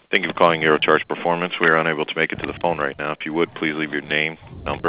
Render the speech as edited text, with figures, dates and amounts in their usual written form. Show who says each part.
Speaker 1: Thank you for calling Eurocharge Performance. We are unable to make it to the phone right now. If you would, please leave your name, number,